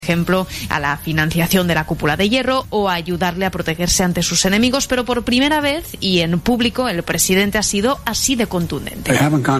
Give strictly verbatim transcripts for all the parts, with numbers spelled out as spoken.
ejemplo, a la financiación de la cúpula de hierro o a ayudarle a protegerse ante sus enemigos, pero por primera vez y en público el presidente ha sido así de contundente.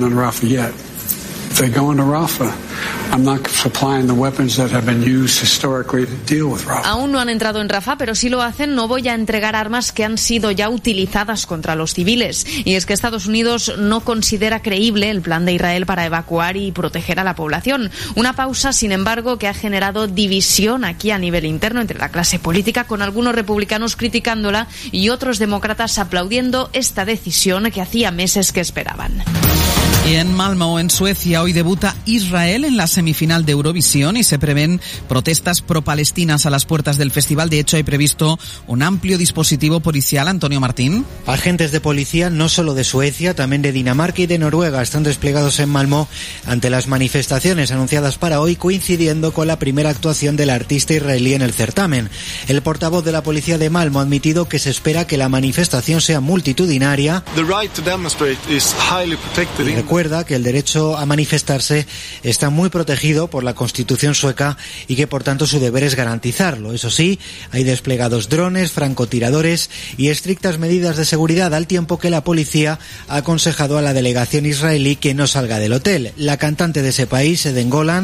They go into Rafah. I'm not supplying the weapons that have been used historically to deal with Rafah. Aún no han entrado en Rafah, pero si lo hacen, no voy a entregar armas que han sido ya utilizadas contra los civiles. Y es que Estados Unidos no considera creíble el plan de Israel para evacuar y proteger a la población. Una pausa, sin embargo, que ha generado división aquí a nivel interno entre la clase política, con algunos republicanos criticándola y otros demócratas aplaudiendo esta decisión que hacía meses que esperaban. Y en Malmö, en Suecia, hoy debuta Israel en la semifinal de Eurovisión y se prevén protestas pro-palestinas a las puertas del festival. De hecho, hay previsto un amplio dispositivo policial. Antonio Martín. Agentes de policía, no solo de Suecia, también de Dinamarca y de Noruega, están desplegados en Malmö ante las manifestaciones anunciadas para hoy, coincidiendo con la primera actuación del artista israelí en el certamen. El portavoz de la policía de Malmö ha admitido que se espera que la manifestación sea multitudinaria. The right to demonstrate is highly protected. Recuerda que el derecho a manifestarse está muy protegido por la Constitución sueca y que por tanto su deber es garantizarlo. Eso sí, hay desplegados drones, francotiradores y estrictas medidas de seguridad, al tiempo que la policía ha aconsejado a la delegación israelí que no salga del hotel. La cantante de ese país, Eden Golan,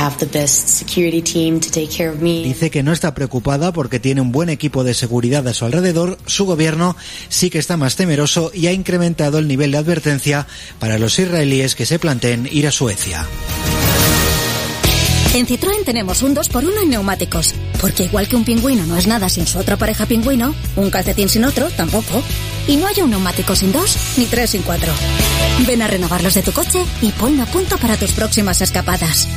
dice que no está preocupada porque tiene un buen equipo de seguridad a su alrededor. Su gobierno sí que está más temeroso y ha incrementado el nivel de advertencia para los israelíes que se planteen ir a Suecia. En Citroën tenemos un dos por uno en neumáticos, porque igual que un pingüino no es nada sin su otra pareja pingüino, un calcetín sin otro tampoco, y no hay un neumático sin dos ni tres sin cuatro. Ven a renovarlos de tu coche y ponlo a punto para tus próximas escapadas.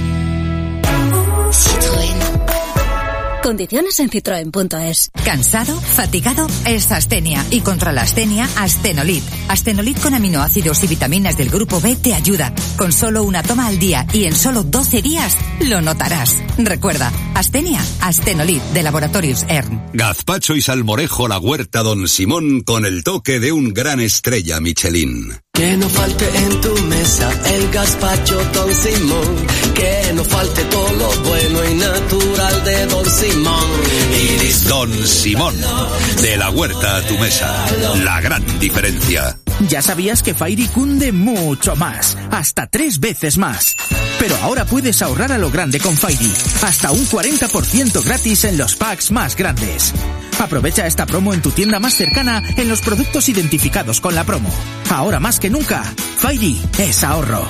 Citroën. Condiciones en citroen punto es. ¿Cansado? ¿Fatigado? Es astenia. Y contra la astenia, Astenolit. Astenolit con aminoácidos y vitaminas del grupo B te ayuda. Con solo una toma al día y en solo doce días lo notarás. Recuerda, astenia, Astenolit de Laboratorios E R N. Gazpacho y salmorejo La Huerta Don Simón con el toque de un gran estrella Michelin. Que no falte en tu mesa el gazpacho Don Simón, que no falte todo lo bueno y natural de Don Simón. Iris Don Simón, de la huerta a tu mesa, la gran diferencia. Ya sabías que Fairy cunde mucho más, hasta tres veces más. Pero ahora puedes ahorrar a lo grande con Fairy, hasta un cuarenta por ciento gratis en los packs más grandes. Aprovecha esta promo en tu tienda más cercana en los productos identificados con la promo. Ahora más que nunca, Fairy es ahorro.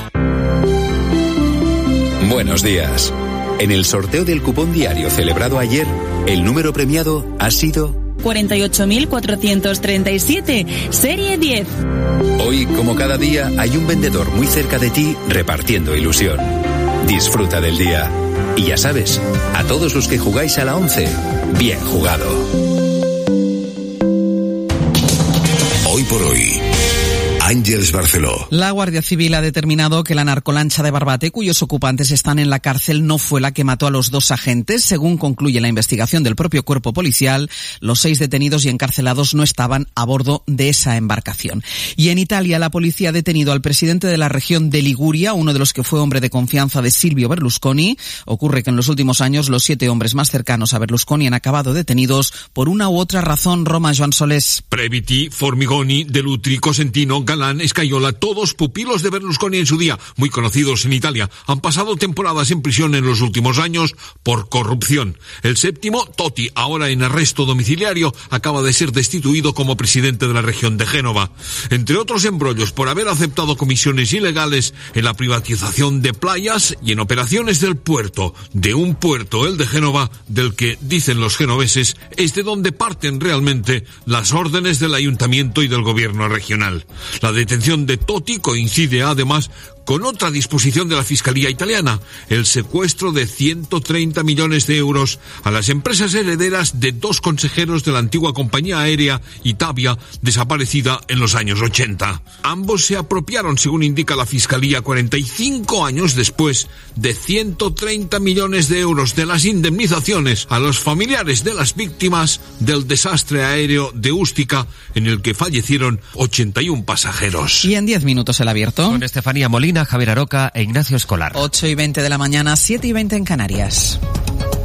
Buenos días. En el sorteo del cupón diario celebrado ayer, el número premiado ha sido cuarenta y ocho mil cuatrocientos treinta y siete, serie diez. Hoy, como cada día, hay un vendedor muy cerca de ti repartiendo ilusión. Disfruta del día. Y ya sabes, a todos los que jugáis a la once, bien jugado. Hoy por hoy, Ángeles Barceló. La Guardia Civil ha determinado que la narcolancha de Barbate, cuyos ocupantes están en la cárcel, no fue la que mató a los dos agentes. Según concluye la investigación del propio cuerpo policial, los seis detenidos y encarcelados no estaban a bordo de esa embarcación. Y en Italia, la policía ha detenido al presidente de la región de Liguria, uno de los que fue hombre de confianza de Silvio Berlusconi. Ocurre que en los últimos años los siete hombres más cercanos a Berlusconi han acabado detenidos por una u otra razón. Roma, Joan Solés. Previti, Formigoni, De Lutri, Cosentino, Galán, Escayola, todos pupilos de Berlusconi en su día, muy conocidos en Italia, han pasado temporadas en prisión en los últimos años por corrupción. El séptimo, Totti, ahora en arresto domiciliario, acaba de ser destituido como presidente de la región de Génova. Entre otros embrollos por haber aceptado comisiones ilegales en la privatización de playas y en operaciones del puerto, de un puerto, el de Génova, del que, dicen los genoveses, es de donde parten realmente las órdenes del ayuntamiento y del gobierno regional. La detención de Totti coincide además con otra disposición de la Fiscalía italiana, el secuestro de ciento treinta millones de euros a las empresas herederas de dos consejeros de la antigua compañía aérea Itavia, desaparecida en los años ochenta. Ambos se apropiaron, según indica la Fiscalía, cuarenta y cinco años después, de ciento treinta millones de euros de las indemnizaciones a los familiares de las víctimas del desastre aéreo de Ústica, en el que fallecieron ochenta y uno pasajeros. Y en diez minutos el abierto. Con Estefanía Molina. Molina, Javier Aroca e Ignacio Escolar. ocho y veinte de la mañana, siete y veinte en Canarias.